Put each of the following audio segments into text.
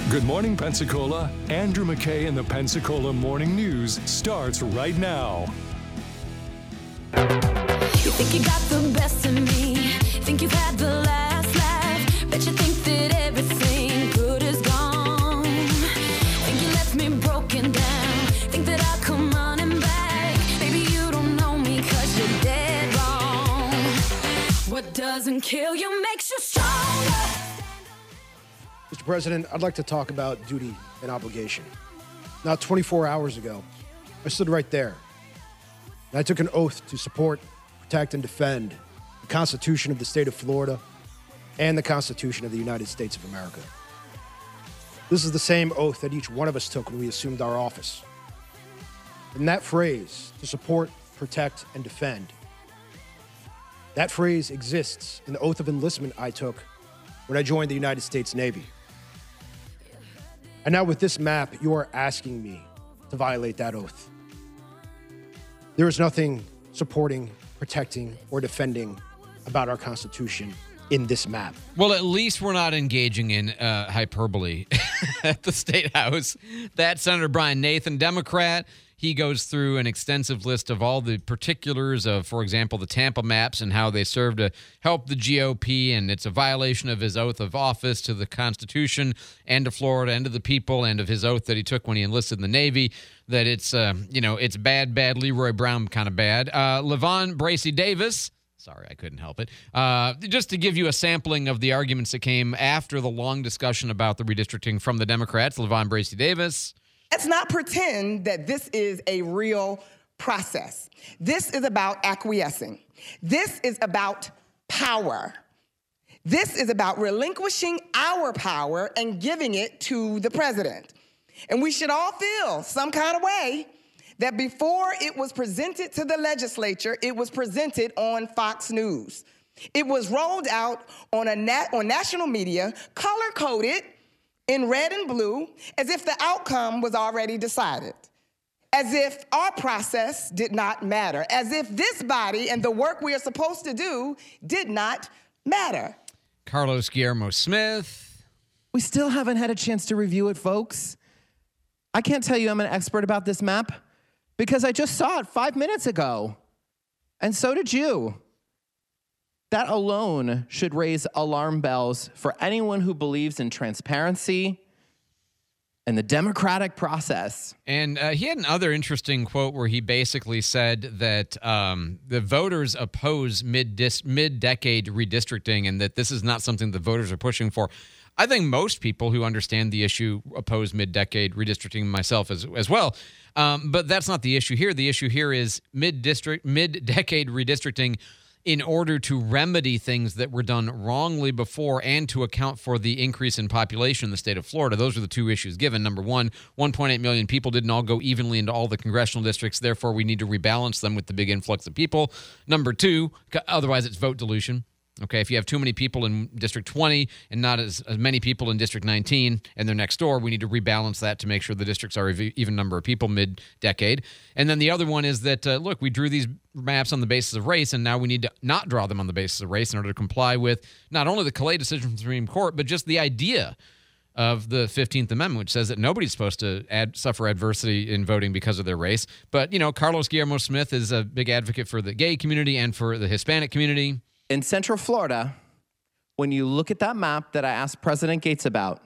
Good morning, Pensacola. Andrew McKay in the Pensacola Morning News starts right now. You think you got the best of me, think you've had the last laugh, bet you think that everything good is gone, think you left me broken down, think that I'll come running back, maybe you don't know me 'cause you're dead wrong. What doesn't kill you makes you stronger. Mr. President, I'd like to talk about duty and obligation. Now, 24 hours ago, I stood right there, and I took an oath to support, protect, and defend the Constitution of the state of Florida and the Constitution of the United States of America. This is the same oath that each one of us took when we assumed our office. And that phrase, to support, protect, and defend, that phrase exists in the oath of enlistment I took when I joined the United States Navy. And now with this map, you are asking me to violate that oath. There is nothing supporting, protecting, or defending about our Constitution in this map. Well, at least we're not engaging in hyperbole at the State House. That's Senator Brian Nathan, Democrat. He goes through an extensive list of all the particulars of, for example, the Tampa maps and how they serve to help the GOP, and it's a violation of his oath of office to the Constitution and to Florida and to the people, and of his oath that he took when he enlisted in the Navy, that it's, it's bad Leroy Brown kind of bad. LaVon Bracey Davis. Sorry, I couldn't help it. Just to give you a sampling of the arguments that came after the long discussion about the redistricting from the Democrats, LaVon Bracey Davis. Let's not pretend that this is a real process. This is about acquiescing. This is about power. This is about relinquishing our power and giving it to the president. And we should all feel some kind of way that before it was presented to the legislature, it was presented on Fox News. It was rolled out on national media, color-coded in red and blue, as if the outcome was already decided, as if our process did not matter, as if this body and the work we are supposed to do did not matter. Carlos Guillermo Smith. We still haven't had a chance to review it, folks. I can't tell you I'm an expert about this map because I just saw it 5 minutes ago. And so did you. That alone should raise alarm bells for anyone who believes in transparency and the democratic process. And he had another interesting quote where he basically said that the voters oppose mid-decade redistricting and that this is not something the voters are pushing for. I think most people who understand the issue oppose mid-decade redistricting, myself as well. But that's not the issue here. The issue here is mid-decade redistricting in order to remedy things that were done wrongly before and to account for the increase in population in the state of Florida. Those are the two issues given. Number one, 1.8 million people didn't all go evenly into all the congressional districts. Therefore, we need to rebalance them with the big influx of people. Number two, otherwise it's vote dilution. Okay, if you have too many people in District 20 and not as many people in District 19 and they're next door, we need to rebalance that to make sure the districts are an even number of people mid-decade. And then the other one is that, look, we drew these maps on the basis of race, and now we need to not draw them on the basis of race in order to comply with not only the Calais decision from the Supreme Court, but just the idea of the 15th Amendment, which says that nobody's supposed to suffer adversity in voting because of their race. But, Carlos Guillermo Smith is a big advocate for the gay community and for the Hispanic community. In Central Florida, when you look at that map that I asked President Gates about,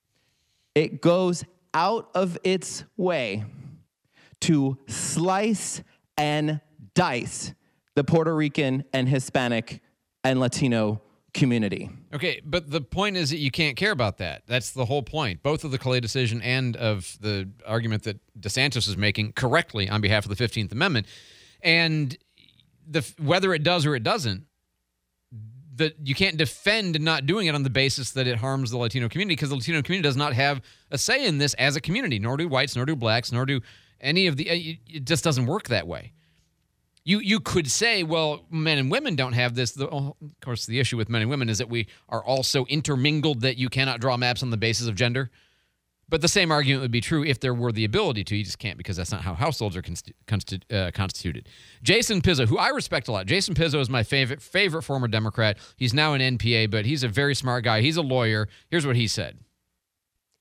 it goes out of its way to slice and dice the Puerto Rican and Hispanic and Latino community. Okay, but the point is that you can't care about that. That's the whole point. Both of the Calais decision and of the argument that DeSantis is making correctly on behalf of the 15th Amendment. And whether it does or it doesn't, that you can't defend not doing it on the basis that it harms the Latino community, because the Latino community does not have a say in this as a community, nor do whites, nor do blacks, nor do any of the... It just doesn't work that way. You could say, well, men and women don't have this. Of course, the issue with men and women is that we are all so intermingled that you cannot draw maps on the basis of gender. But the same argument would be true if there were the ability to. You just can't, because that's not how households are constituted. Jason Pizzo, who I respect a lot. Jason Pizzo is my favorite former Democrat. He's now an NPA, but he's a very smart guy. He's a lawyer. Here's what he said.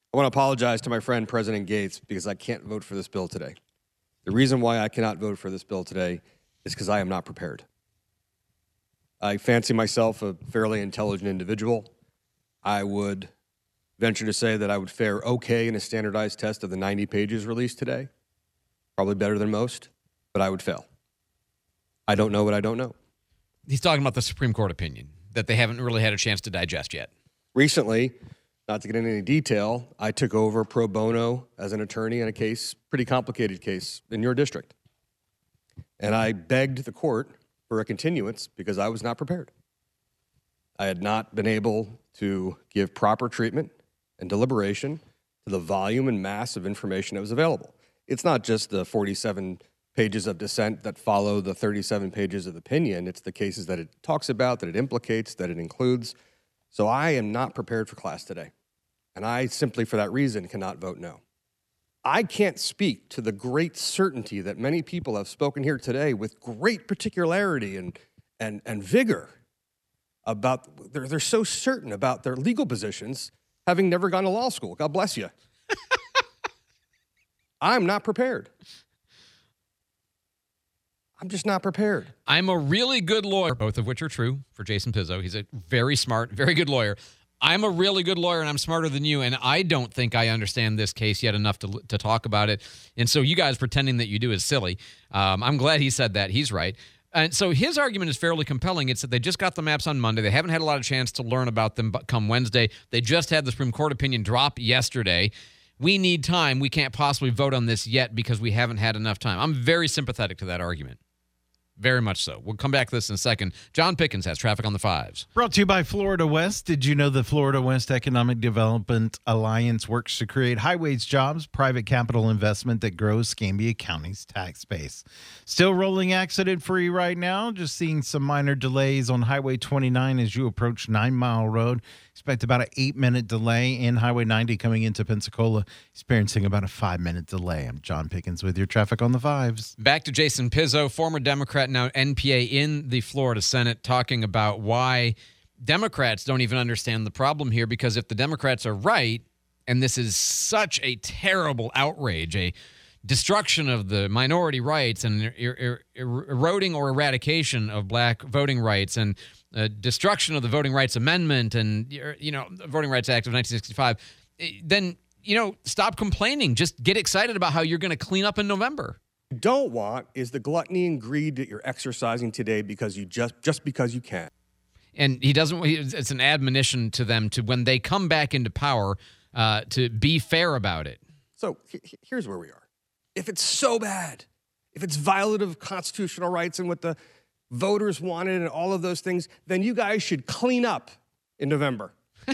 I want to apologize to my friend President Gates because I can't vote for this bill today. The reason why I cannot vote for this bill today is because I am not prepared. I fancy myself a fairly intelligent individual. I would venture to say that I would fare okay in a standardized test of the 90 pages released today. Probably better than most, but I would fail. I don't know what I don't know. He's talking about the Supreme Court opinion that they haven't really had a chance to digest yet. Recently, not to get into any detail, I took over pro bono as an attorney in a case, pretty complicated case in your district. And I begged the court for a continuance because I was not prepared. I had not been able to give proper treatment and deliberation to the volume and mass of information that was available. It's not just the 47 pages of dissent that follow the 37 pages of opinion. It's the cases that it talks about, that it implicates, that it includes. So I am not prepared for class today. And I simply, for that reason, cannot vote no. I can't speak to the great certainty that many people have spoken here today with great particularity and vigor about, they're so certain about their legal positions, having never gone to law school. God bless you. I'm not prepared. I'm just not prepared. I'm a really good lawyer, both of which are true for Jason Pizzo. He's a very smart, very good lawyer. I'm a really good lawyer, and I'm smarter than you, and I don't think I understand this case yet enough to talk about it. And so you guys pretending that you do is silly. I'm glad he said that. He's right. And so his argument is fairly compelling. It's that they just got the maps on Monday. They haven't had a lot of chance to learn about them come Wednesday. They just had the Supreme Court opinion drop yesterday. We need time. We can't possibly vote on this yet because we haven't had enough time. I'm very sympathetic to that argument. Very much so. We'll come back to this in a second. John Pickens has traffic on the fives. Brought to you by Florida West. Did you know the Florida West Economic Development Alliance works to create high-wage jobs, private capital investment that grows Escambia County's tax base? Still rolling accident-free right now. Just seeing some minor delays on Highway 29 as you approach 9 Mile Road. Expect about an 8-minute delay in Highway 90 coming into Pensacola. Experiencing about a 5-minute delay. I'm John Pickens with your traffic on the fives. Back to Jason Pizzo, former Democrat, now NPA in the Florida Senate, talking about why Democrats don't even understand the problem here, because if the Democrats are right, and this is such a terrible outrage, a destruction of the minority rights and eroding or eradication of black voting rights and destruction of the Voting Rights Amendment and, the Voting Rights Act of 1965, then, stop complaining. Just get excited about how you're going to clean up in November. Don't want is the gluttony and greed that you're exercising today because you just because you can. And it's an admonition to them to, when they come back into power, to be fair about it. So here's where we are. If it's so bad, if it's violative of constitutional rights and what the voters wanted and all of those things, then you guys should clean up in November.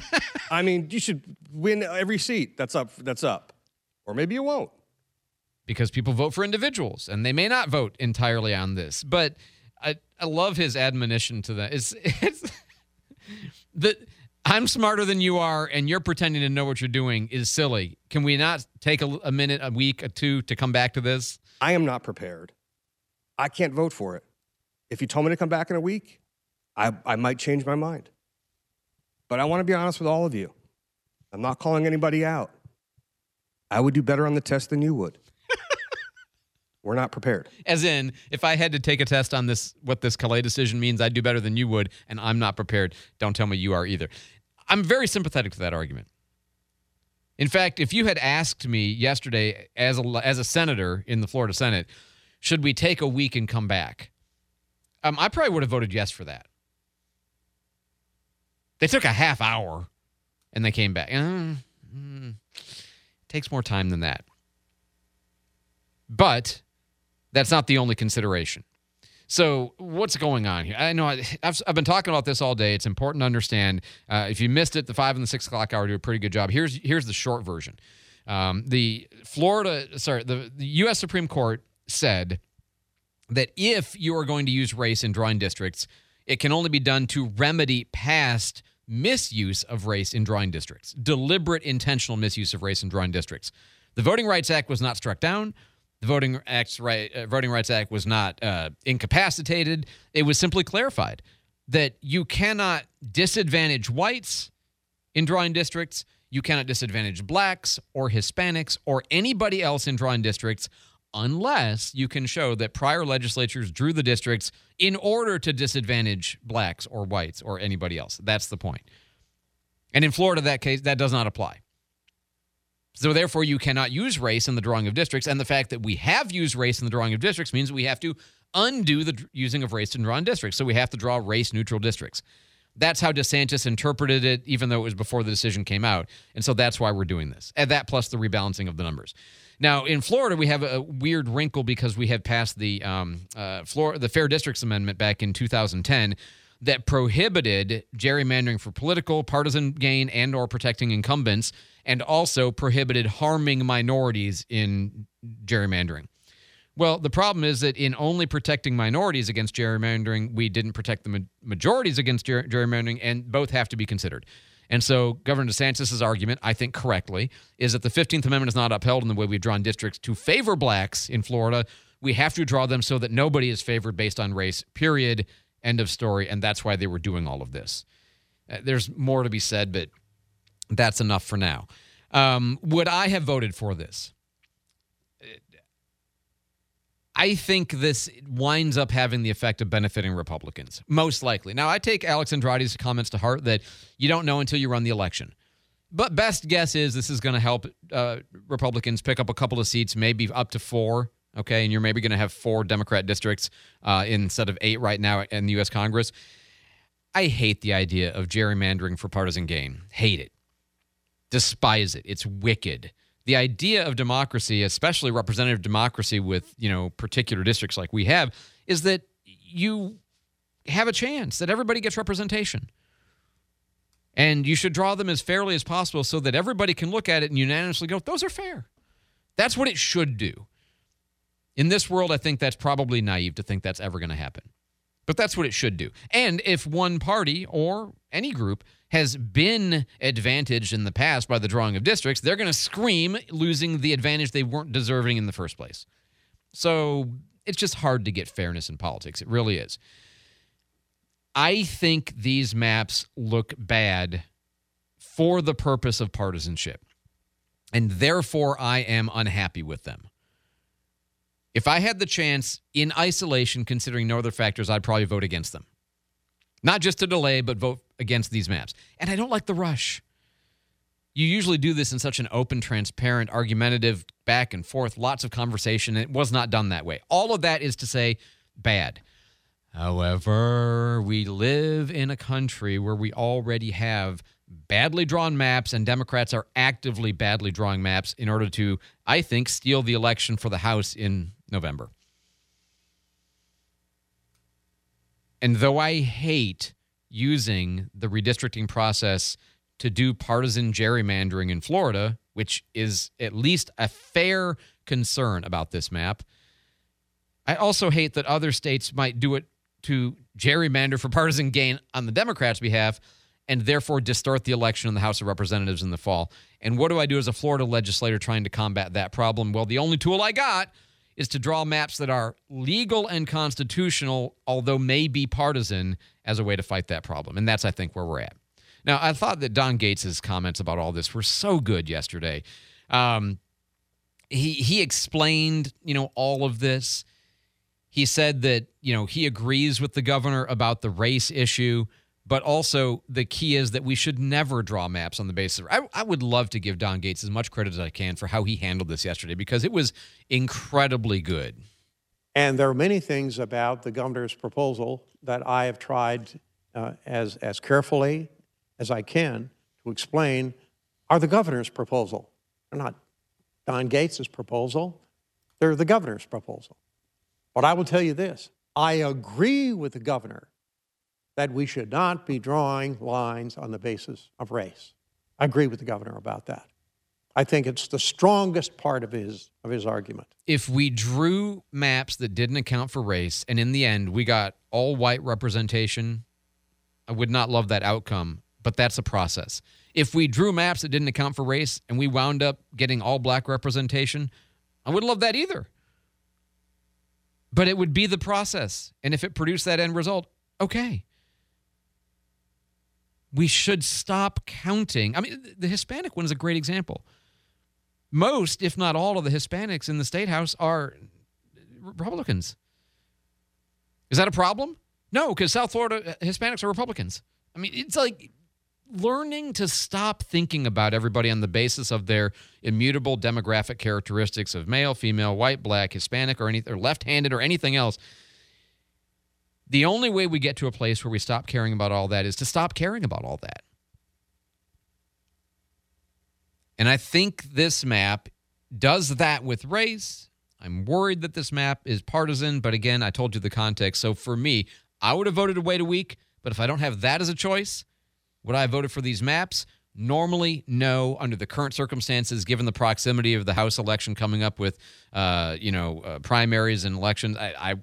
I mean, you should win every seat that's up. Or maybe you won't. Because people vote for individuals, and they may not vote entirely on this. But I love his admonition to them. It's that I'm smarter than you are, and you're pretending to know what you're doing is silly. Can we not take a minute, a week, a two to come back to this? I am not prepared. I can't vote for it. If you told me to come back in a week, I might change my mind. But I want to be honest with all of you. I'm not calling anybody out. I would do better on the test than you would. We're not prepared. As in, if I had to take a test on this, what this Calais decision means, I'd do better than you would, and I'm not prepared. Don't tell me you are either. I'm very sympathetic to that argument. In fact, if you had asked me yesterday as a senator in the Florida Senate, should we take a week and come back? I probably would have voted yes for that. They took a half hour, and they came back. Takes more time than that. But that's not the only consideration. So what's going on here? I know I've been talking about this all day. It's important to understand. If you missed it, the 5 and the 6 o'clock hour do a pretty good job. Here's the short version. The U.S. Supreme Court said that if you are going to use race in drawing districts, it can only be done to remedy past misuse of race in drawing districts, deliberate, intentional misuse of race in drawing districts. The Voting Rights Act was not struck down. The Voting Rights Act was not incapacitated. It was simply clarified that you cannot disadvantage whites in drawing districts. you cannot disadvantage blacks or Hispanics or anybody else in drawing districts unless you can show that prior legislatures drew the districts in order to disadvantage blacks or whites or anybody else. That's the point. And in Florida, that case, that does not apply. So therefore, you cannot use race in the drawing of districts. And the fact that we have used race in the drawing of districts means we have to undo the using of race in drawing districts. So we have to draw race-neutral districts. That's how DeSantis interpreted it, even though it was before the decision came out. And so that's why we're doing this. And that plus the rebalancing of the numbers. Now, in Florida, we have a weird wrinkle because we had passed the Fair Districts Amendment back in 2010 that prohibited gerrymandering for political, partisan gain, and or protecting incumbents, and also prohibited harming minorities in gerrymandering. Well, the problem is that in only protecting minorities against gerrymandering, we didn't protect the majorities against gerrymandering, and both have to be considered. And so Governor DeSantis' argument, I think correctly, is that the 15th Amendment is not upheld in the way we've drawn districts to favor blacks in Florida. We have to draw them so that nobody is favored based on race, period, end of story, and that's why they were doing all of this. There's more to be said, but that's enough for now. Would I have voted for this? I think this winds up having the effect of benefiting Republicans, most likely. Now, I take Alex Andrade's comments to heart that you don't know until you run the election. But best guess is this is going to help Republicans pick up a couple of seats, maybe up to 4, okay? And you're maybe going to have 4 Democrat districts instead of 8 right now in the U.S. Congress. I hate the idea of gerrymandering for partisan gain. Hate it. Despise it. It's wicked. The idea of democracy, especially representative democracy with, particular districts like we have, is that you have a chance that everybody gets representation. And you should draw them as fairly as possible so that everybody can look at it and unanimously go, those are fair. That's what it should do. In this world, I think that's probably naive to think that's ever going to happen. But that's what it should do. And if one party or any group has been advantaged in the past by the drawing of districts, they're going to scream losing the advantage they weren't deserving in the first place. So it's just hard to get fairness in politics. It really is. I think these maps look bad for the purpose of partisanship. And therefore, I am unhappy with them. If I had the chance in isolation, considering no other factors, I'd probably vote against them. Not just to delay, but vote against these maps. And I don't like the rush. You usually do this in such an open, transparent, argumentative, back and forth, lots of conversation. It was not done that way. All of that is to say bad. However, we live in a country where we already have badly drawn maps, and Democrats are actively badly drawing maps in order to, I think, steal the election for the House in November. And though I hate using the redistricting process to do partisan gerrymandering in Florida, which is at least a fair concern about this map, I also hate that other states might do it to gerrymander for partisan gain on the Democrats' behalf and therefore distort the election in the House of Representatives in the fall. And what do I do as a Florida legislator trying to combat that problem? Well, the only tool I got is to draw maps that are legal and constitutional, although may be partisan, as a way to fight that problem. And that's, I think, where we're at. Now, I thought that Don Gates' comments about all this were so good yesterday. He explained, all of this. He said that, he agrees with the governor about the race issue, but also the key is that we should never draw maps on the basis of... I would love to give Don Gates as much credit as I can for how he handled this yesterday, because it was incredibly good. And there are many things about the governor's proposal that I have tried as carefully as I can to explain are the governor's proposal. They're not Don Gates' proposal. They're the governor's proposal. But I will tell you this. I agree with the governor that we should not be drawing lines on the basis of race. I agree with the governor about that. I think it's the strongest part of his argument. If we drew maps that didn't account for race, and in the end we got all white representation, I would not love that outcome, but that's a process. If we drew maps that didn't account for race and we wound up getting all black representation, I wouldn't love that either. But it would be the process. And if it produced that end result, okay. We should stop counting. I mean, the Hispanic one is a great example. Most, if not all, of the Hispanics in the state house are Republicans. Is that a problem? No, because South Florida Hispanics are Republicans. I mean, it's like learning to stop thinking about everybody on the basis of their immutable demographic characteristics of male, female, white, black, Hispanic, or left-handed, or anything else. The only way we get to a place where we stop caring about all that is to stop caring about all that. And I think this map does that with race. I'm worried that this map is partisan, but again, I told you the context. So for me, I would have voted to wait a week, but if I don't have that as a choice, would I have voted for these maps? Normally, no. Under the current circumstances, given the proximity of the House election coming up with, primaries and elections, I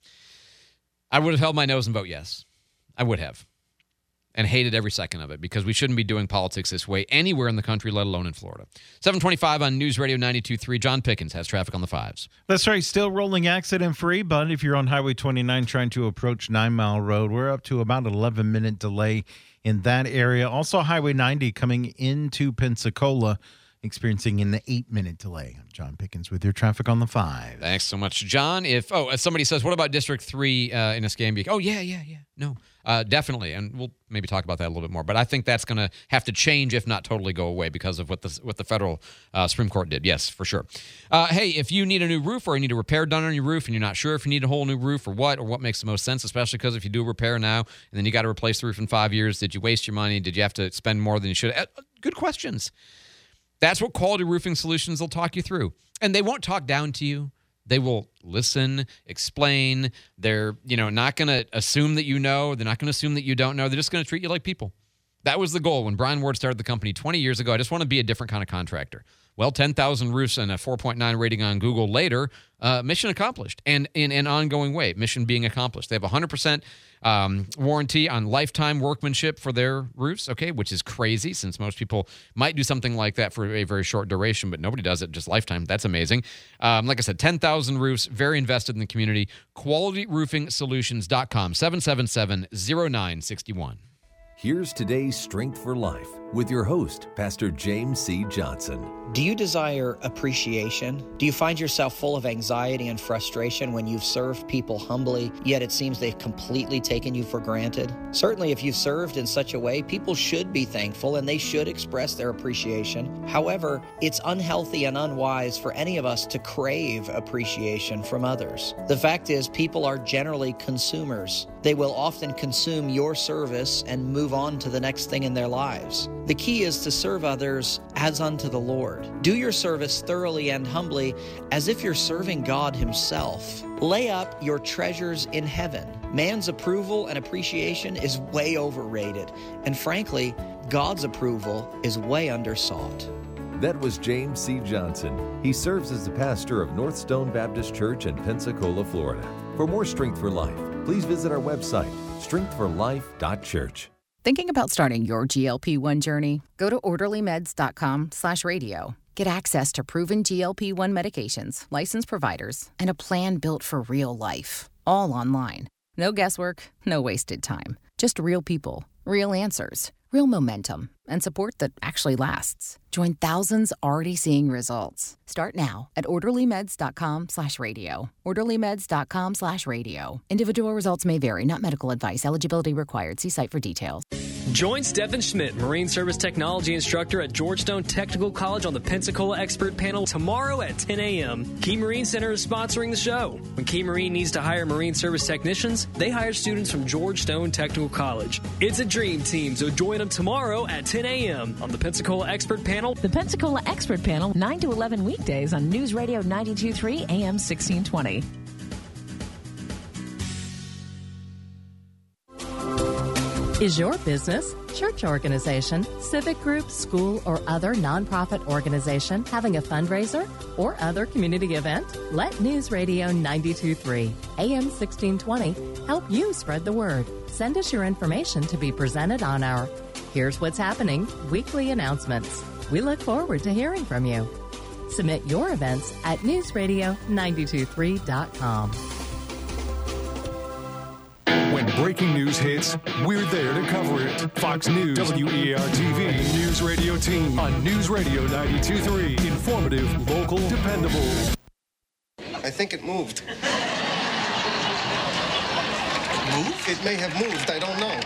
would have held my nose and vote yes. I would have. And hated every second of it because we shouldn't be doing politics this way anywhere in the country, let alone in Florida. 725 on News Radio 92.3. John Pickens has traffic on the 5s. That's right. Still rolling accident-free, but if you're on Highway 29 trying to approach 9 Mile Road, we're up to about an 11-minute delay in that area. Also, Highway 90 coming into Pensacola, experiencing an 8-minute delay. I'm John Pickens with your traffic on the 5. Thanks so much, John. If somebody says, what about District 3 in Escambia? Oh, yeah. No, definitely. And we'll maybe talk about that a little bit more. But I think that's going to have to change, if not totally go away, because of what the federal Supreme Court did. Yes, for sure. Hey, if you need a new roof or you need a repair done on your roof and you're not sure if you need a whole new roof or what makes the most sense, especially because if you do a repair now and then you got to replace the roof in 5 years, did you waste your money? Did you have to spend more than you should? Good questions. That's what Quality Roofing Solutions will talk you through. And they won't talk down to you. They will listen, explain. They're, not going to assume that you know. They're not going to assume that you don't know. They're just going to treat you like people. That was the goal when Brian Ward started the company 20 years ago. I just want to be a different kind of contractor. Well, 10,000 roofs and a 4.9 rating on Google later, mission accomplished, and in an ongoing way, mission being accomplished. They have 100% warranty on lifetime workmanship for their roofs, okay, which is crazy since most people might do something like that for a very short duration, but nobody does it just lifetime. That's amazing. Like I said, 10,000 roofs, very invested in the community. QualityRoofingSolutions.com, 777-0961. Here's today's Strength for Life with your host, Pastor James C. Johnson. Do you desire appreciation? Do you find yourself full of anxiety and frustration when you've served people humbly, yet it seems they've completely taken you for granted? Certainly, if you've served in such a way, people should be thankful and they should express their appreciation. However, it's unhealthy and unwise for any of us to crave appreciation from others. The fact is, people are generally consumers. They will often consume your service and move on to the next thing in their lives. The key is to serve others as unto the Lord. Do your service thoroughly and humbly as if you're serving God Himself. Lay up your treasures in heaven. Man's approval and appreciation is way overrated. And frankly, God's approval is way undersought. That was James C. Johnson. He serves as the pastor of North Stone Baptist Church in Pensacola, Florida. For more Strength for Life, please visit our website, strengthforlife.church. Thinking about starting your GLP-1 journey? Go to orderlymeds.com/radio. Get access to proven GLP-1 medications, licensed providers, and a plan built for real life. All online. No guesswork, no wasted time. Just real people, real answers, real momentum, and support that actually lasts. Join thousands already seeing results. Start now at orderlymeds.com/radio. orderlymeds.com/radio. Individual results may vary, not medical advice. Eligibility required. See site for details. Join Stephen Schmidt, Marine Service Technology Instructor at Georgetown Technical College on the Pensacola Expert Panel tomorrow at 10 a.m. Key Marine Center is sponsoring the show. When Key Marine needs to hire Marine Service technicians, they hire students from Georgetown Technical College. It's a dream team, so join them tomorrow at 10 a.m. on the Pensacola Expert Panel. The Pensacola Expert Panel, 9 to 11 weekdays on News Radio 92.3 AM 1620. Is your business, church organization, civic group, school, or other nonprofit organization having a fundraiser or other community event? Let News Radio 92.3 AM 1620 help you spread the word. Send us your information to be presented on our Here's What's Happening weekly announcements. We look forward to hearing from you. Submit your events at newsradio923.com. When breaking news hits, we're there to cover it. Fox News, WEAR-TV, News Radio Team on News Radio 92.3. Informative, local, dependable. I think it moved. Move? It may have moved. I don't know.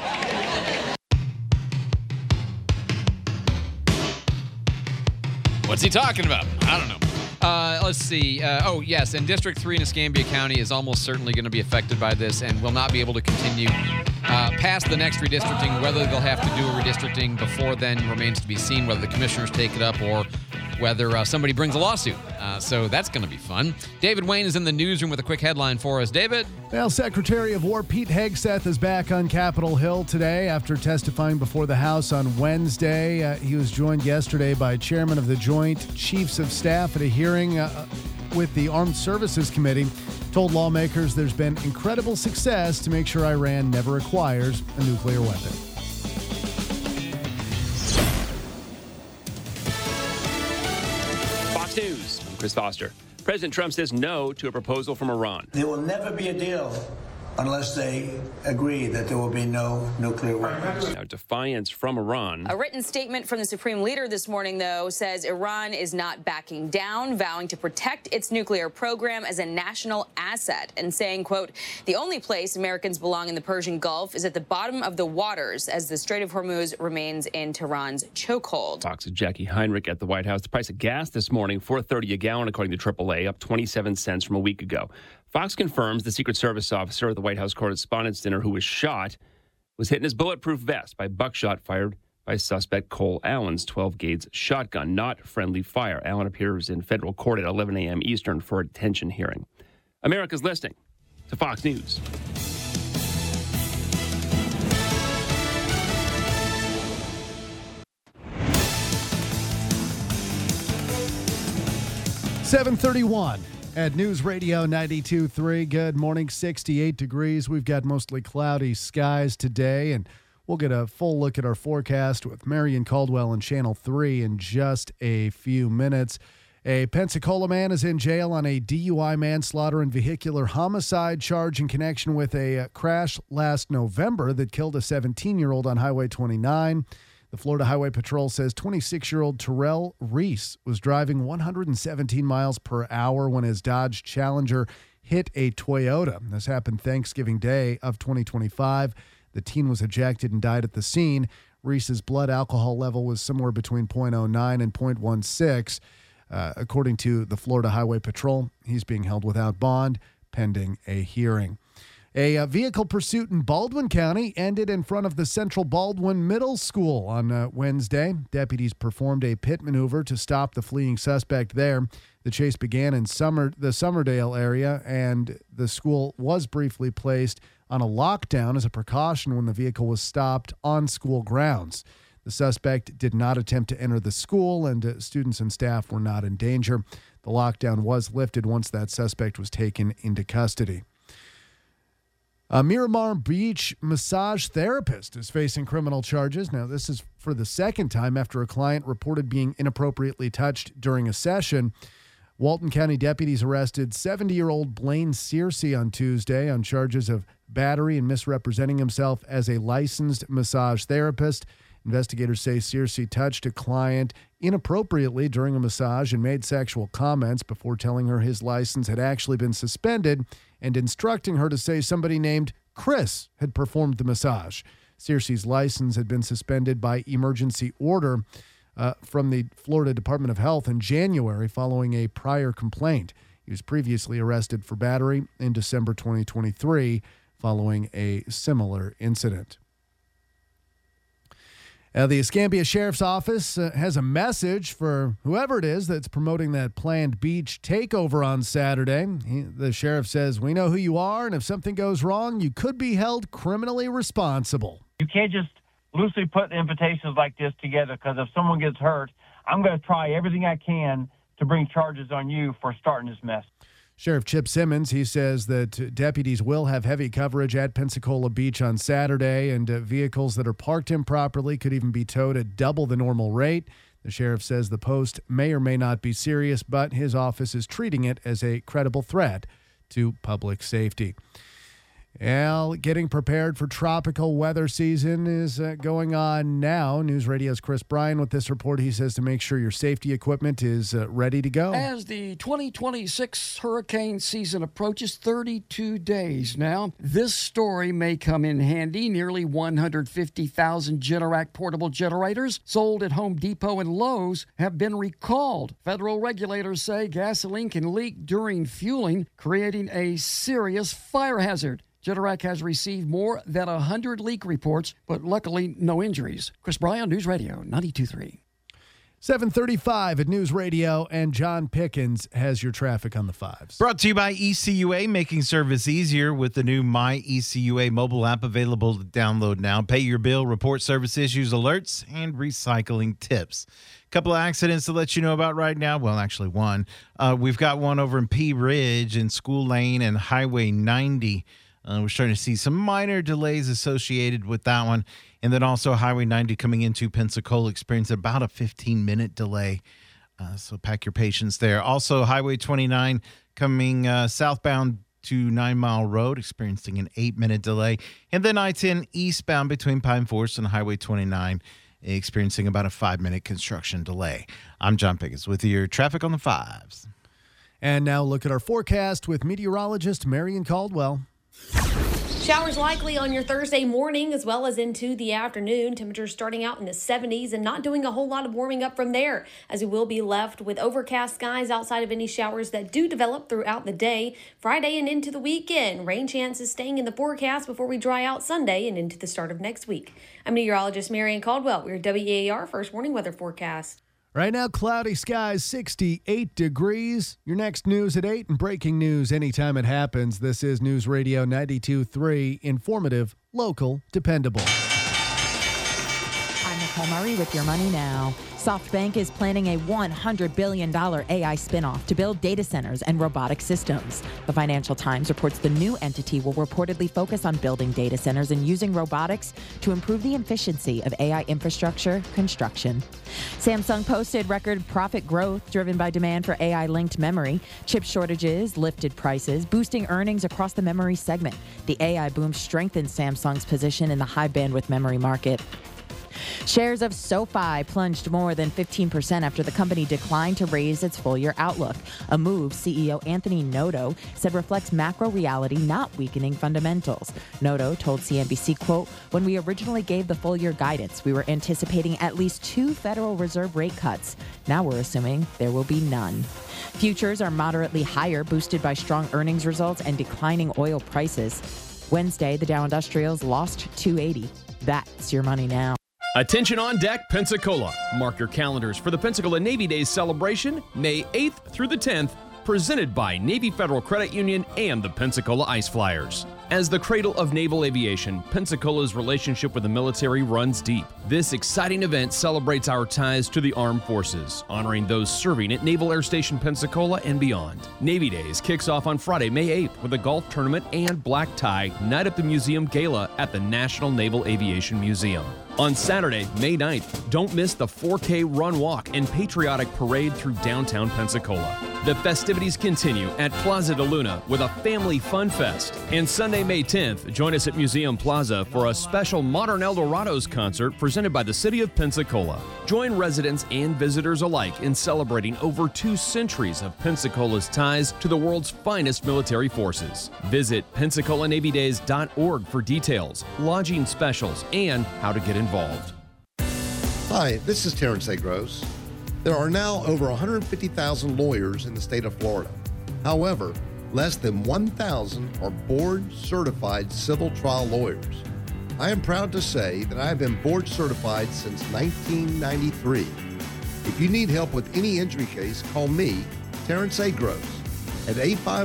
What's he talking about? I don't know. Let's see. Oh, yes. And District 3 in Escambia County is almost certainly going to be affected by this and will not be able to continue past the next redistricting. Whether they'll have to do a redistricting before then remains to be seen, whether the commissioners take it up or whether somebody brings a lawsuit. So that's going to be fun. David Wayne is in the newsroom with a quick headline for us. David? Well, Secretary of War Pete Hegseth is back on Capitol Hill today after testifying before the House on Wednesday. He was joined yesterday by Chairman of the Joint Chiefs of Staff at a hearing with the Armed Services Committee. Told lawmakers there's been incredible success to make sure Iran never acquires a nuclear weapon. Fox News, I'm Chris Foster. President Trump says no to a proposal from Iran. There will never be a deal unless they agree that there will be no nuclear weapons. Now, defiance from Iran. A written statement from the Supreme Leader this morning, though, says Iran is not backing down, vowing to protect its nuclear program as a national asset, and saying, quote, the only place Americans belong in the Persian Gulf is at the bottom of the waters as the Strait of Hormuz remains in Tehran's chokehold. Fox's Jackie Heinrich at the White House. The price of gas this morning, $4.30 a gallon, according to AAA, up 27 cents from a week ago. Fox confirms the Secret Service officer at the White House Correspondents' Dinner who was shot was hit in his bulletproof vest by buckshot fired by suspect Cole Allen's 12-gauge shotgun, not friendly fire. Allen appears in federal court at 11 a.m. Eastern for a detention hearing. America's listening to Fox News. $7:31 at News Radio 92.3. Good morning, 68 degrees. We've got mostly cloudy skies today, and we'll get a full look at our forecast with Marion Caldwell on Channel 3 in just a few minutes. A Pensacola man is in jail on a DUI, manslaughter, and vehicular homicide charge in connection with a crash last November that killed a 17-year-old on Highway 29. The Florida Highway Patrol says 26-year-old Terrell Reese was driving 117 miles per hour when his Dodge Challenger hit a Toyota. This happened Thanksgiving Day of 2025. The teen was ejected and died at the scene. Reese's blood alcohol level was somewhere between 0.09 and 0.16. According to the Florida Highway Patrol, he's being held without bond pending a hearing. A vehicle pursuit in Baldwin County ended in front of the Central Baldwin Middle School on Wednesday. Deputies performed a pit maneuver to stop the fleeing suspect there. The chase began in the Summerdale area, and the school was briefly placed on a lockdown as a precaution when the vehicle was stopped on school grounds. The suspect did not attempt to enter the school, and students and staff were not in danger. The lockdown was lifted once that suspect was taken into custody. A Miramar Beach massage therapist is facing criminal charges. Now, this is for the second time after a client reported being inappropriately touched during a session. Walton County deputies arrested 70-year-old Blaine Searcy on Tuesday on charges of battery and misrepresenting himself as a licensed massage therapist. Investigators say Searcy touched a client inappropriately during a massage and made sexual comments before telling her his license had actually been suspended and instructing her to say somebody named Chris had performed the massage. Searcy's license had been suspended by emergency order from the Florida Department of Health in January following a prior complaint. He was previously arrested for battery in December 2023 following a similar incident. The Escambia Sheriff's Office has a message for whoever it is that's promoting that planned beach takeover on Saturday. The sheriff says, we know who you are, and if something goes wrong, you could be held criminally responsible. You can't just loosely put invitations like this together, because if someone gets hurt, I'm going to try everything I can to bring charges on you for starting this mess. Sheriff Chip Simmons, he says that deputies will have heavy coverage at Pensacola Beach on Saturday, and vehicles that are parked improperly could even be towed at double the normal rate. The sheriff says the post may or may not be serious, but his office is treating it as a credible threat to public safety. Well, getting prepared for tropical weather season is going on now. News Radio's Chris Bryan with this report. He says to make sure your safety equipment is ready to go. As the 2026 hurricane season approaches, 32 days now, this story may come in handy. Nearly 150,000 Generac portable generators sold at Home Depot and Lowe's have been recalled. Federal regulators say gasoline can leak during fueling, creating a serious fire hazard. Generac has received more than 100 leak reports, but luckily no injuries. Chris Bryan, News Radio 92.3. 7:35 at News Radio, and John Pickens has your traffic on the fives. Brought to you by ECUA, making service easier with the new My ECUA mobile app available to download now. Pay your bill, report service issues, alerts, and recycling tips. Couple of accidents to let you know about right now. Well, actually one. We've got one over in Pea Ridge in School Lane and Highway 90. We're starting to see some minor delays associated with that one. And then also Highway 90 coming into Pensacola experienced about a 15-minute delay. So pack your patience there. Also, Highway 29 coming southbound to 9 Mile Road, experiencing an 8-minute delay. And then I-10 eastbound between Pine Forest and Highway 29, experiencing about a 5-minute construction delay. I'm John Pickens with your traffic on the fives. And now look at our forecast with meteorologist Marion Caldwell. Showers likely on your Thursday morning as well as into the afternoon. Temperatures starting out in the 70s and not doing a whole lot of warming up from there, as we will be left with overcast skies outside of any showers that do develop throughout the day. Friday and into the weekend, rain chances staying in the forecast before we dry out Sunday and into the start of next week. I'm meteorologist Marion Caldwell. We're WEAR First Warning Weather Forecast. Right now, cloudy skies, 68 degrees. Your next news at 8 and breaking news anytime it happens. This is News Radio 92.3, informative, local, dependable. I'm Nicole Murray with Your Money Now. SoftBank is planning a $100 billion AI spinoff to build data centers and robotic systems. The Financial Times reports the new entity will reportedly focus on building data centers and using robotics to improve the efficiency of AI infrastructure construction. Samsung posted record profit growth driven by demand for AI-linked memory. Chip shortages lifted prices, boosting earnings across the memory segment. The AI boom strengthened Samsung's position in the high-bandwidth memory market. Shares of SoFi plunged more than 15% after the company declined to raise its full-year outlook, a move CEO Anthony Noto said reflects macro reality, not weakening fundamentals. Noto told CNBC, quote, "When we originally gave the full-year guidance, we were anticipating at least 2 Federal Reserve rate cuts. Now we're assuming there will be none." Futures are moderately higher, boosted by strong earnings results and declining oil prices. Wednesday, the Dow Industrials lost 280. That's Your Money Now. Attention on deck, Pensacola. Mark your calendars for the Pensacola Navy Days celebration, May 8th through the 10th, presented by Navy Federal Credit Union and the Pensacola Ice Flyers. As the cradle of naval aviation, Pensacola's relationship with the military runs deep. This exciting event celebrates our ties to the armed forces, honoring those serving at Naval Air Station Pensacola and beyond. Navy Days kicks off on Friday, May 8th with a golf tournament and black tie Night at the Museum Gala at the National Naval Aviation Museum. On Saturday, May 9th, don't miss the 4K Run Walk and Patriotic Parade through downtown Pensacola. The festivities continue at Plaza de Luna with a family fun fest. And Sunday, May 10th, join us at Museum Plaza for a special Modern Eldorados concert presented by the City of Pensacola. Join residents and visitors alike in celebrating over 2 centuries of Pensacola's ties to the world's finest military forces. Visit PensacolaNavyDays.org for details, lodging specials, and how to get involved. Hi, this is Terrence A. Gross. There are now over 150,000 lawyers in the state of Florida. However, less than 1,000 are board-certified civil trial lawyers. I am proud to say that I have been board-certified since 1993. If you need help with any injury case, call me, Terrence A. Gross, at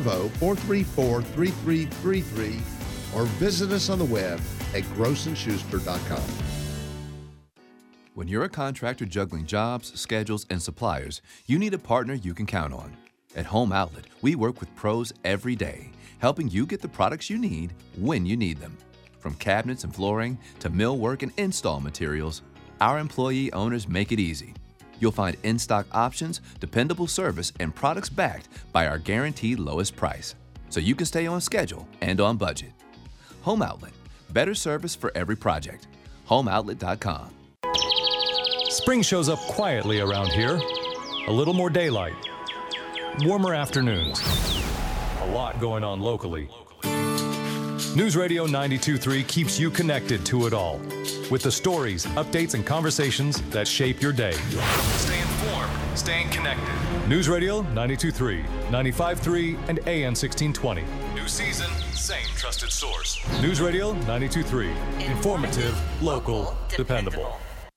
850-434-3333 or visit us on the web at grossandschuster.com. When you're a contractor juggling jobs, schedules, and suppliers, you need a partner you can count on. At Home Outlet, we work with pros every day, helping you get the products you need when you need them. From cabinets and flooring to millwork and install materials, our employee owners make it easy. You'll find in-stock options, dependable service, and products backed by our guaranteed lowest price, so you can stay on schedule and on budget. Home Outlet. Better service for every project. HomeOutlet.com. Spring shows up quietly around here. A little more daylight. Warmer afternoons. A lot going on locally. News Radio 92.3 keeps you connected to it all with the stories, updates, and conversations that shape your day. Stay informed, staying connected. News Radio 92.3, 95.3, and AM 1620. New season, same trusted source. News Radio 92.3, informative, local, dependable.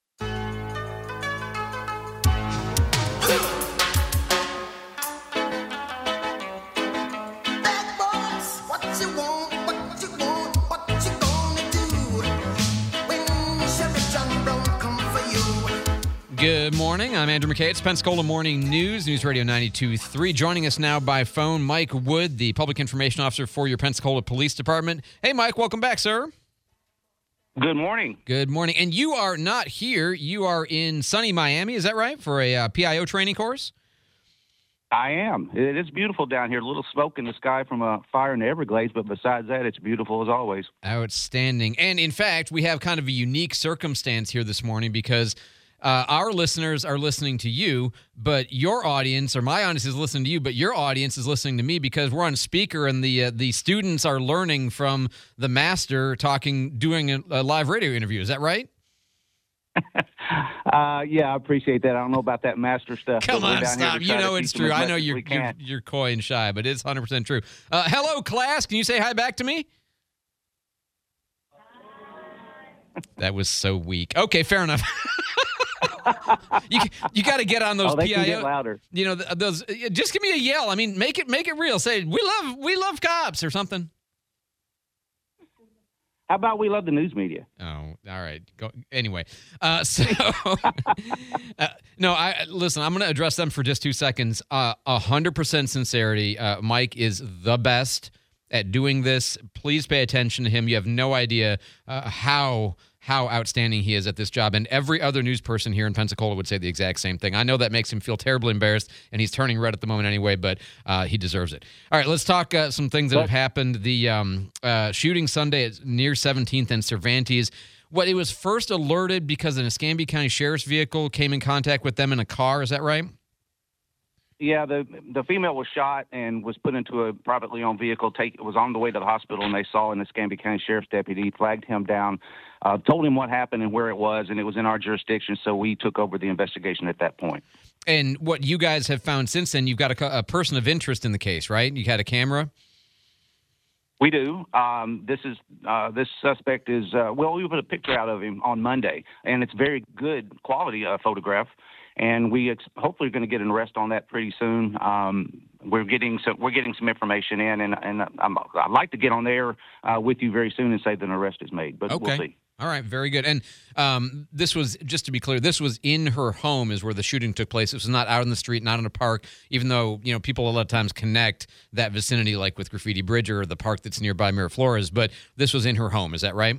Good morning. I'm Andrew McKay. It's Pensacola Morning News, News Radio 92.3. Joining us now by phone, Mike Wood, the Public Information Officer for your Pensacola Police Department. Hey, Mike, welcome back, sir. Good morning. Good morning. And you are not here. You are in sunny Miami, is that right, for a PIO training course? I am. It is beautiful down here. A little smoke in the sky from a fire in the Everglades, but besides that, it's beautiful as always. Outstanding. And, in fact, we have kind of a unique circumstance here this morning because our listeners are listening to you, but your audience, or my audience is listening to you, but your audience is listening to me because we're on speaker and the students are learning from the master doing a live radio interview. Is that right? Yeah, I appreciate that. I don't know about that master stuff. Come on, stop. You know it's true. I know you're coy and shy, but it's 100% true. Hello, class. Can you say hi back to me? That was so weak. Okay, fair enough. You got to get on those they PIO. Can get louder. You know those. Just give me a yell. I mean, make it real. Say we love cops or something. How about we love the news media? Oh, all right. Go anyway. No. Listen. I'm going to address them for just 2 seconds. 100% sincerity. Mike is the best at doing this. Please pay attention to him. You have no idea how outstanding he is at this job. And every other news person here in Pensacola would say the exact same thing. I know that makes him feel terribly embarrassed, and he's turning red at the moment anyway, but he deserves it. All right, let's talk some things that have happened. The shooting Sunday at near 17th and Cervantes. It was first alerted because an Escambia County Sheriff's vehicle came in contact with them in a car. Is that right? Yeah, the female was shot and was put into a privately owned vehicle. Was on the way to the hospital, and they saw an Escambia County Sheriff's deputy, flagged him down, told him what happened and where it was, and it was in our jurisdiction, so we took over the investigation at that point. And what you guys have found since then, you've got a person of interest in the case, right? You had a camera? We do. This suspect is, we put a picture out of him on Monday, and it's very good quality photograph. And we hopefully are going to get an arrest on that pretty soon. We're getting some information in, and I'd like to get on there with you very soon and say that an arrest is made. But okay. We'll see. All right, very good. And this was, just to be clear, this was in her home is where the shooting took place. This was not out in the street, not in a park, even though, people a lot of times connect that vicinity, like with Graffiti Bridge or the park that's nearby Miraflores. But this was in her home. Is that right?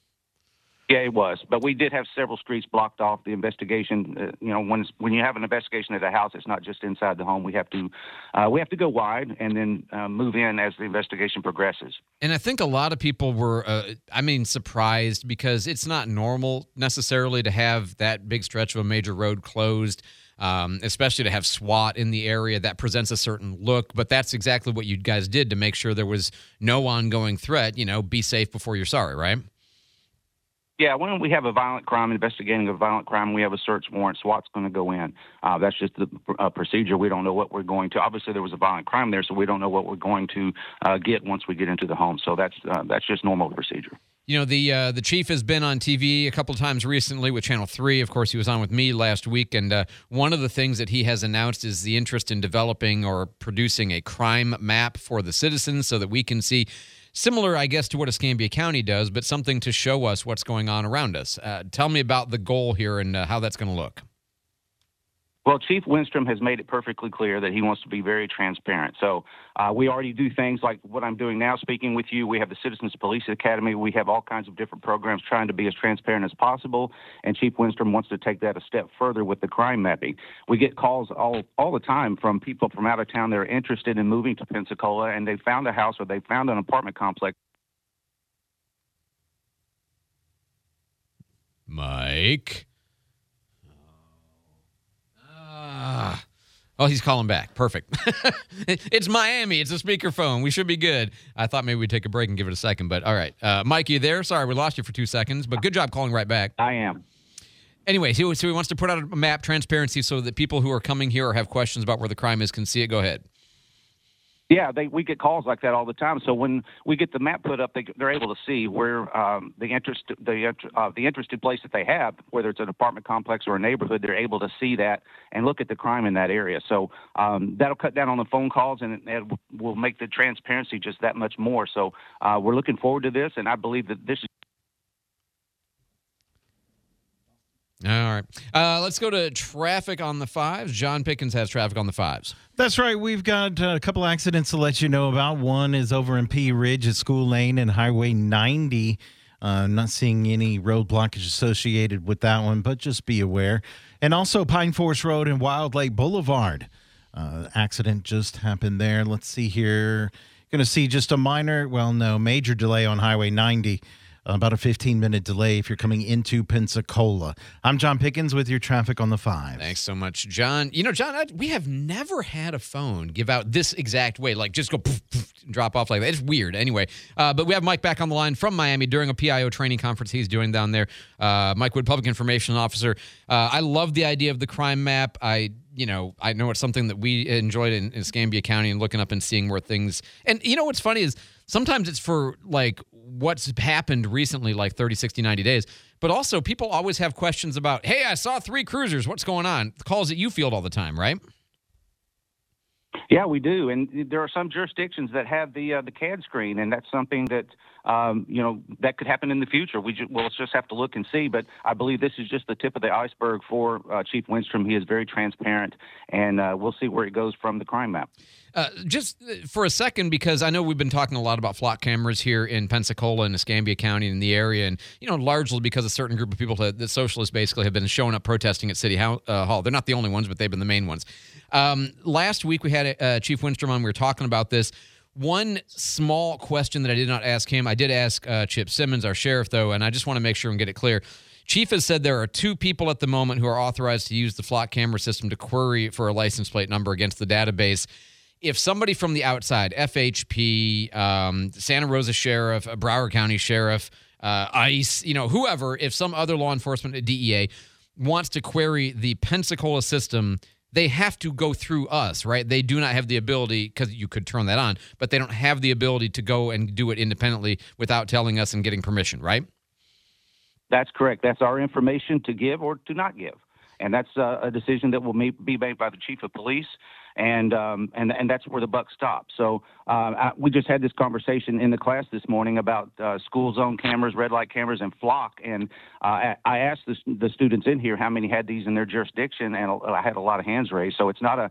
Yeah, it was. But we did have several streets blocked off. The investigation, when you have an investigation at a house, it's not just inside the home. We have to go wide and then move in as the investigation progresses. And I think a lot of people were, surprised because it's not normal necessarily to have that big stretch of a major road closed, especially to have SWAT in the area. That presents a certain look. But that's exactly what you guys did to make sure there was no ongoing threat. Be safe before you're sorry, right? Yeah, when we have a violent crime, investigating a violent crime, we have a search warrant. SWAT's going to go in. That's just the procedure. We don't know what we're going to. Obviously, there was a violent crime there, so we don't know what we're going to get once we get into the home. So that's just normal procedure. The chief has been on TV a couple of times recently with Channel 3. Of course, he was on with me last week, and one of the things that he has announced is the interest in developing or producing a crime map for the citizens so that we can see, similar, I guess, to what Escambia County does, but something to show us what's going on around us. Tell me about the goal here and how that's going to look. Well, Chief Winstrom has made it perfectly clear that he wants to be very transparent. So we already do things like what I'm doing now, speaking with you. We have the Citizens Police Academy. We have all kinds of different programs trying to be as transparent as possible, and Chief Winstrom wants to take that a step further with the crime mapping. We get calls all the time from people from out of town that are interested in moving to Pensacola, and they found a house or they found an apartment complex Mike. Oh, he's calling back. Perfect. It's Miami. It's a speakerphone. We should be good. I thought maybe we'd take a break and give it a second, but all right. Mike, you there? Sorry, we lost you for 2 seconds, but good job calling right back. I am. Anyway, so he wants to put out a map, transparency, so that people who are coming here or have questions about where the crime is can see it. Go ahead. Yeah, we get calls like that all the time. So when we get the map put up, they're able to see where the interested place that they have, whether it's an apartment complex or a neighborhood, they're able to see that and look at the crime in that area. So that'll cut down on the phone calls, and it will make the transparency just that much more. So we're looking forward to this, and I believe that this is. All right. Let's go to traffic on the fives. John Pickens has traffic on the fives. That's right. We've got a couple accidents to let you know about. One is over in P Ridge at School Lane and Highway 90. Not seeing any road blockage associated with that one, but just be aware. And also Pine Forest Road and Wild Lake Boulevard. Accident just happened there. Let's see here. Going to see just a major delay on Highway 90. About a 15-minute delay if you're coming into Pensacola. I'm John Pickens with your traffic on the 5. Thanks so much, John. You know, John, we have never had a phone give out this exact way, like just go poof, poof, drop off like that. It's weird. Anyway, but we have Mike back on the line from Miami during a PIO training conference he's doing down there. Mike Wood, Public Information Officer. I love the idea of the crime map. I know it's something that we enjoyed in Escambia County and looking up and seeing where things. And you know what's funny is sometimes it's for like what's happened recently, like 30, 60, 90 days. But also people always have questions about, hey, I saw 3 cruisers. What's going on? The calls that you field all the time, right? Yeah, we do, and there are some jurisdictions that have the CAD screen, and that's something that that could happen in the future. We'll just have to look and see. But I believe this is just the tip of the iceberg for Chief Winstrom. He is very transparent, and we'll see where it goes from the crime map. Just for a second, because I know we've been talking a lot about flock cameras here in Pensacola and Escambia County and the area, and largely because a certain group of people, the socialists, basically have been showing up protesting at City Hall. They're not the only ones, but they've been the main ones. Last week we had Chief Winstrom on. We were talking about this. One small question that I did not ask him, I did ask Chip Simmons, our sheriff, though, and I just want to make sure and get it clear. Chief has said there are 2 people at the moment who are authorized to use the flock camera system to query for a license plate number against the database. If somebody from the outside, FHP, Santa Rosa Sheriff, Broward County Sheriff, ICE, whoever, if some other law enforcement at DEA wants to query the Pensacola system, they have to go through us, right? They do not have the ability, because you could turn that on, but they don't have the ability to go and do it independently without telling us and getting permission, right? That's correct. That's our information to give or to not give. And that's a decision that will be made by the chief of police, and that's where the buck stops. So we just had this conversation in the class this morning about school zone cameras, red light cameras, and flock. And I asked the students in here how many had these in their jurisdiction, and I had a lot of hands raised. So it's not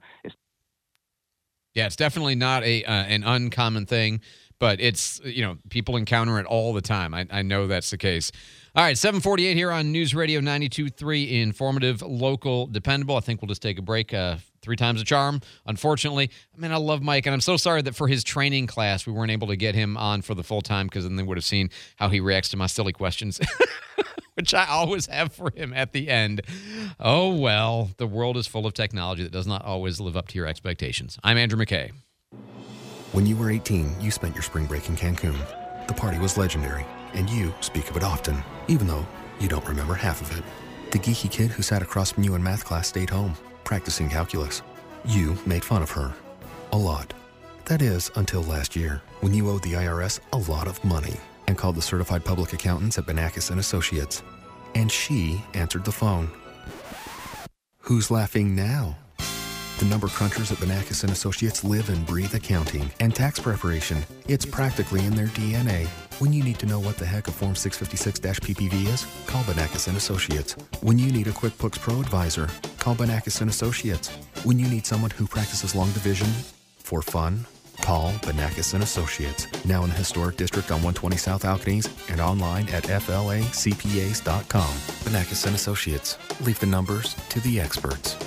it's definitely not an uncommon thing, but it's, people encounter it all the time. I know that's the case. All right, 7:48 here on News Radio 92.3, informative, local, dependable. I think we'll just take a break. 3 times a charm, unfortunately. I love Mike, and I'm so sorry that for his training class, we weren't able to get him on for the full time, because then they would have seen how he reacts to my silly questions, which I always have for him at the end. Oh, well, the world is full of technology that does not always live up to your expectations. I'm Andrew McKay. When you were 18, you spent your spring break in Cancun. The party was legendary, and you speak of it often, even though you don't remember half of it. The geeky kid who sat across from you in math class stayed home, practicing calculus. You made fun of her. A lot. That is, until last year, when you owed the IRS a lot of money and called the certified public accountants at Banakis & Associates. And she answered the phone. Who's laughing now? The number crunchers at Banakis & Associates live and breathe accounting and tax preparation. It's practically in their DNA. When you need to know what the heck a Form 656-PPV is, call Banakis & Associates. When you need a QuickBooks Pro advisor, call Banakis & Associates. When you need someone who practices long division for fun, call Banakis & Associates. Now in the historic district on 120 South Alcanese and online at flacpas.com. Banakis & Associates. Leave the numbers to the experts.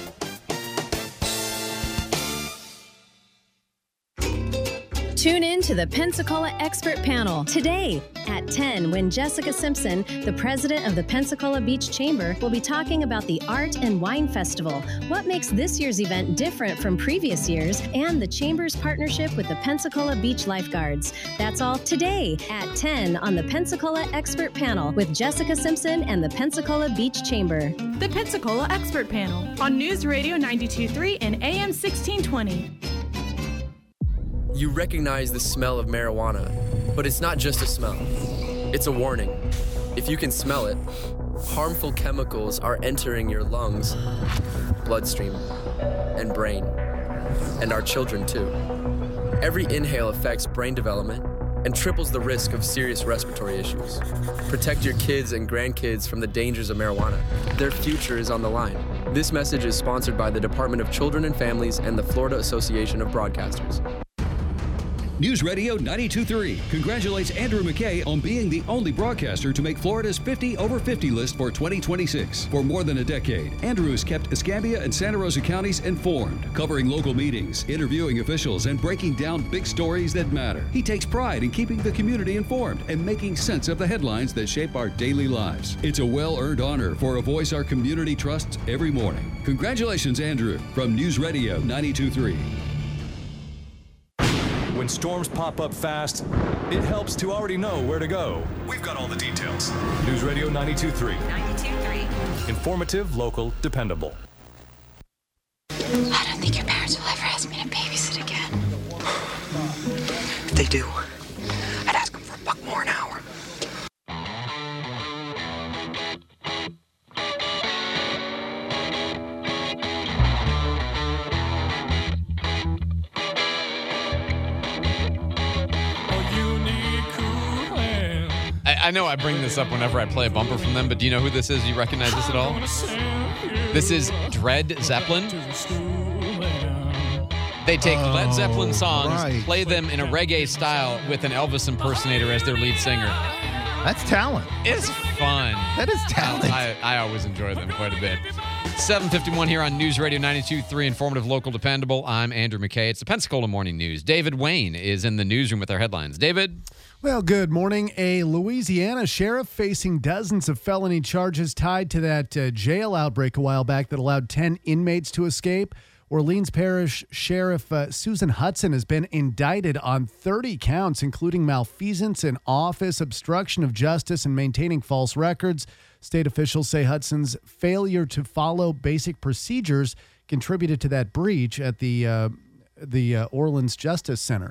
Tune in to the Pensacola Expert Panel today at 10 when Jessica Simpson, the president of the Pensacola Beach Chamber, will be talking about the Art and Wine Festival, what makes this year's event different from previous years, and the Chamber's partnership with the Pensacola Beach Lifeguards. That's all today at 10 on the Pensacola Expert Panel with Jessica Simpson and the Pensacola Beach Chamber. The Pensacola Expert Panel on News Radio 92.3 and AM 1620. You recognize the smell of marijuana, but it's not just a smell. It's a warning. If you can smell it, harmful chemicals are entering your lungs, bloodstream, and brain, and our children too. Every inhale affects brain development and triples the risk of serious respiratory issues. Protect your kids and grandkids from the dangers of marijuana. Their future is on the line. This message is sponsored by the Department of Children and Families and the Florida Association of Broadcasters. News Radio 92.3 congratulates Andrew McKay on being the only broadcaster to make Florida's 50 over 50 list for 2026. For more than a decade, Andrew has kept Escambia and Santa Rosa counties informed, covering local meetings, interviewing officials, and breaking down big stories that matter. He takes pride in keeping the community informed and making sense of the headlines that shape our daily lives. It's a well-earned honor for a voice our community trusts every morning. Congratulations, Andrew, from News Radio 92.3. When storms pop up fast, it helps to already know where to go. We've got all the details. News Radio 92.3. 92.3. Informative, local, dependable. I don't think your parents will ever ask me to babysit again. If they do, I'd ask them for $1 more an hour. I know I bring this up whenever I play a bumper from them, but do you know who this is? You recognize this at all? This is Dread Zeppelin. They take Led Zeppelin songs, play them in a reggae style with an Elvis impersonator as their lead singer. That's talent. It's fun. That is talent. I always enjoy them quite a bit. 7:51 here on News Radio 92.3, informative, local, dependable. I'm Andrew McKay. It's the Pensacola Morning News. David Wayne is in the newsroom with our headlines. David? Well, good morning. A Louisiana sheriff facing dozens of felony charges tied to that jail outbreak a while back that allowed 10 inmates to escape. Orleans Parish Sheriff Susan Hudson has been indicted on 30 counts, including malfeasance in office, obstruction of justice, and maintaining false records. State officials say Hudson's failure to follow basic procedures contributed to that breach at the Orleans Justice Center.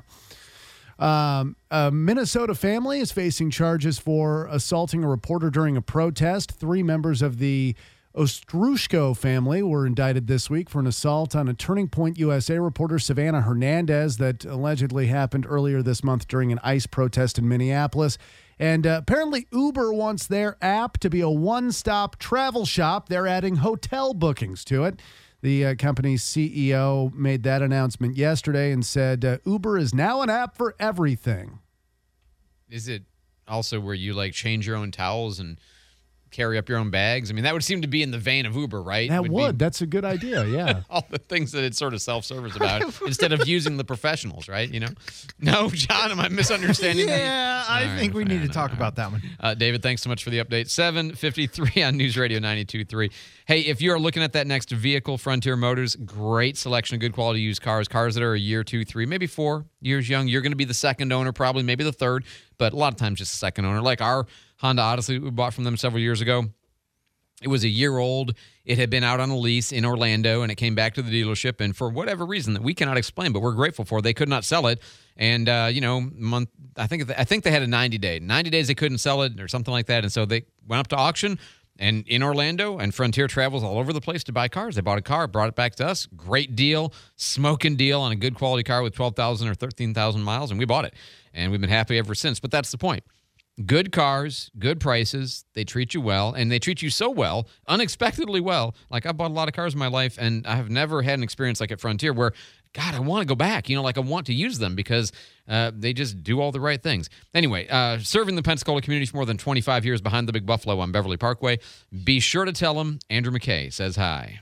A Minnesota family is facing charges for assaulting a reporter during a protest. 3 members of the Ostrushko family were indicted this week for an assault on a Turning Point USA reporter, Savannah Hernandez, that allegedly happened earlier this month during an ICE protest in Minneapolis. And apparently Uber wants their app to be a one-stop travel shop. They're adding hotel bookings to it. The company's CEO made that announcement yesterday and said Uber is now an app for everything. Is it also where you like change your own towels and carry up your own bags? I mean, that would seem to be in the vein of Uber, right? That would. That's a good idea, yeah. All the things that it's sort of self-service about instead of using the professionals, right? You know? No, John, am I misunderstanding that? Yeah, I think we need to talk about that one. David, thanks so much for the update. 7:53 on News Radio 92.3. Hey, if you're looking at that next vehicle, Frontier Motors, great selection of good quality used cars that are a year, 2, 3, maybe 4 years young. You're going to be the second owner, probably, maybe the third, but a lot of times just the second owner. Like our Honda Odyssey we bought from them several years ago. It was a year old. It had been out on a lease in Orlando, and it came back to the dealership. And for whatever reason that we cannot explain, but we're grateful for, they could not sell it. And I think they had a 90-day. 90 days they couldn't sell it or something like that. And so they went up to auction and in Orlando, and Frontier travels all over the place to buy cars. They bought a car, brought it back to us. Great deal, smoking deal on a good quality car with 12,000 or 13,000 miles, and we bought it. And we've been happy ever since. But that's the point. Good cars, good prices, they treat you well, and they treat you so well, unexpectedly well. Like, I bought a lot of cars in my life, and I have never had an experience like at Frontier where, God, I want to go back. I want to use them because they just do all the right things. Anyway, serving the Pensacola community for more than 25 years behind the Big Buffalo on Beverly Parkway. Be sure to tell them Andrew McKay says hi.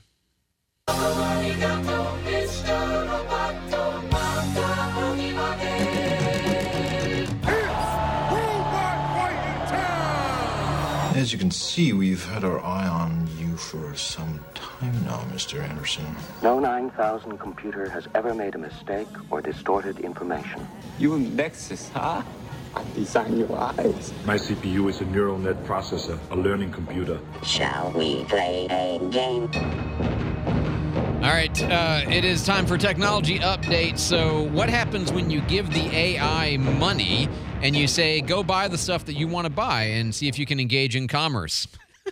As you can see, we've had our eye on you for some time now, Mr. Anderson. No 9000 computer has ever made a mistake or distorted information. You and Nexus, huh? I design your eyes. My CPU is a neural net processor, a learning computer. Shall we play a game? All right, it is time for technology update. So what happens when you give the AI money and you say, go buy the stuff that you want to buy and see if you can engage in commerce?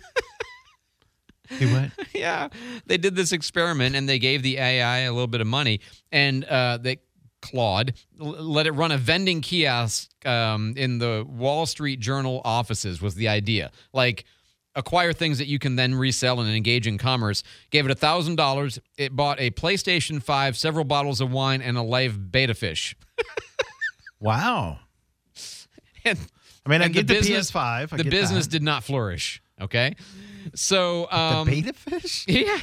Do what? Yeah, they did this experiment and they gave the AI a little bit of money and Claude let it run a vending kiosk in the Wall Street Journal offices was the idea. Like, acquire things that you can then resell and engage in commerce. Gave it $1,000. It bought a PlayStation 5, several bottles of wine, and a live beta fish. Wow. I get the PS5. The business did not flourish, okay? So the beta fish? Yeah.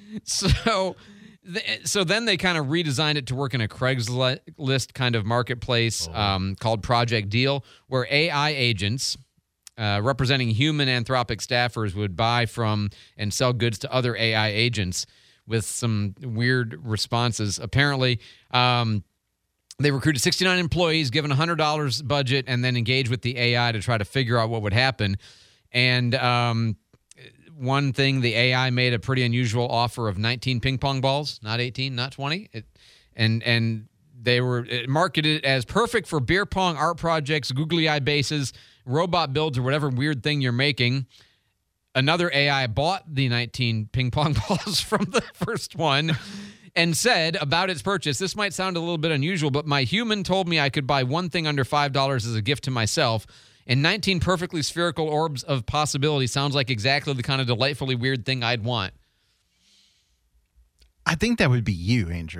So then they kind of redesigned it to work in a Craigslist kind of marketplace called Project Deal, where AI agents representing human anthropic staffers would buy from and sell goods to other AI agents with some weird responses. Apparently, they recruited 69 employees, given $100 budget, and then engaged with the AI to try to figure out what would happen. And one thing, the AI made a pretty unusual offer of 19 ping pong balls, not 18, not 20. And they were marketed as perfect for beer pong, art projects, googly eye bases, robot builds, or whatever weird thing you're making. Another AI bought the 19 ping pong balls from the first one and said about its purchase, this might sound a little bit unusual, but my human told me I could buy one thing under $5 as a gift to myself. And 19 perfectly spherical orbs of possibility sounds like exactly the kind of delightfully weird thing I'd want. I think that would be you, Andrew.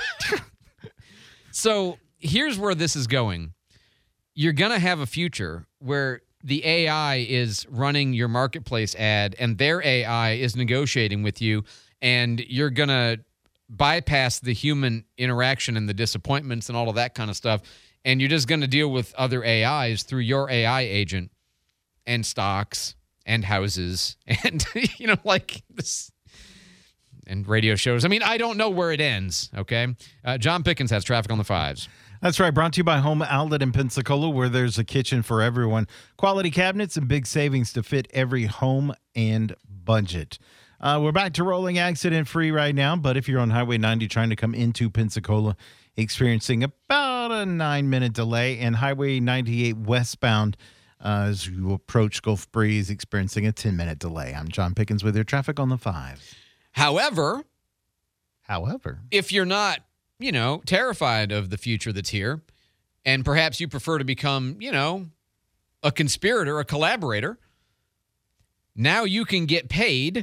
So here's where this is going. You're going to have a future where the AI is running your marketplace ad and their AI is negotiating with you, and you're going to bypass the human interaction and the disappointments and all of that kind of stuff, and you're just going to deal with other AIs through your AI agent and stocks and houses and, like this and radio shows. I mean, I don't know where it ends, okay? John Pickens has traffic on the fives. That's right. Brought to you by Home Outlet in Pensacola, where there's a kitchen for everyone. Quality cabinets and big savings to fit every home and budget. We're back to rolling accident-free right now, but if you're on Highway 90 trying to come into Pensacola, experiencing about a 9-minute delay, and Highway 98 westbound as you approach Gulf Breeze, experiencing a 10-minute delay. I'm John Pickens with your traffic on the 5. However, if you're not terrified of the future that's here, and perhaps you prefer to become, a conspirator, a collaborator, now you can get paid.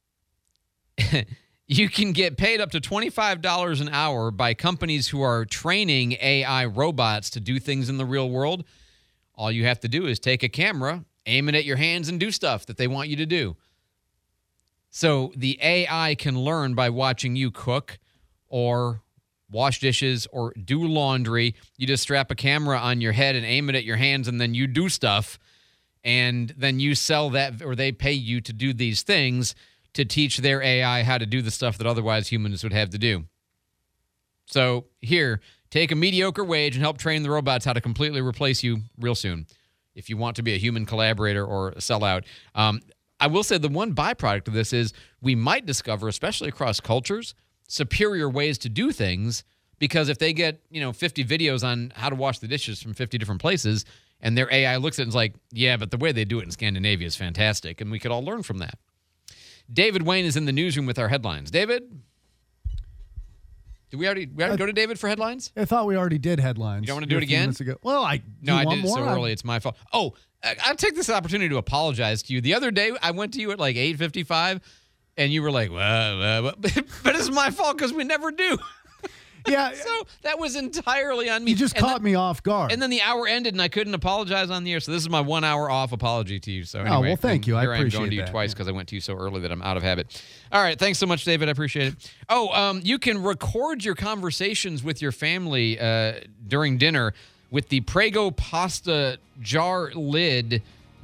You can get paid up to $25 an hour by companies who are training AI robots to do things in the real world. All you have to do is take a camera, aim it at your hands, and do stuff that they want you to do. So the AI can learn by watching you cook or wash dishes or do laundry. You just strap a camera on your head and aim it at your hands, and then you do stuff, and then you sell that, or they pay you to do these things to teach their AI how to do the stuff that otherwise humans would have to do. So here, take a mediocre wage and help train the robots how to completely replace you real soon if you want to be a human collaborator or a sellout. I will say the one byproduct of this is we might discover, especially across cultures, superior ways to do things, because if they get 50 videos on how to wash the dishes from 50 different places and their AI looks at it and is like, yeah, but the way they do it in Scandinavia is fantastic, and we could all learn from that. David Wayne is in the newsroom with our headlines. David? Did we already go to David for headlines? I thought we already did headlines. You don't want to do it again? Well, I did it so early. It's my fault. Oh, I'll take this opportunity to apologize to you. The other day, I went to you at like 8:55, and you were like, well, but it's my fault because we never do. Yeah. So that was entirely on me. You just caught me off guard. And then the hour ended, and I couldn't apologize on the air. So this is my 1 hour off apology to you. So anyway, well, thank you. I appreciate I'm going to you twice because I went to you so early that I'm out of habit. All right. Thanks so much, David. I appreciate it. Oh, you can record your conversations with your family during dinner with the Prego pasta jar lid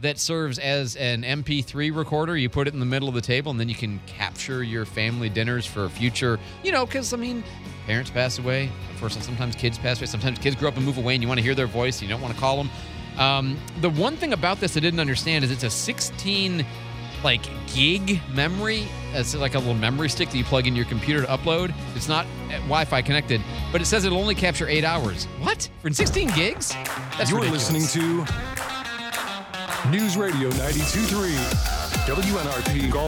that serves as an MP3 recorder. You put it in the middle of the table, and then you can capture your family dinners for future, because, parents pass away. Of course, sometimes kids pass away. Sometimes kids grow up and move away, and you want to hear their voice. You don't want to call them. The one thing about this I didn't understand is it's a 16 gig memory. It's like a little memory stick that you plug in your computer to upload. It's not Wi-Fi connected, but it says it'll only capture 8 hours. What? For 16 gigs? That's You're ridiculous. listening to News Radio 92.3 WNRP.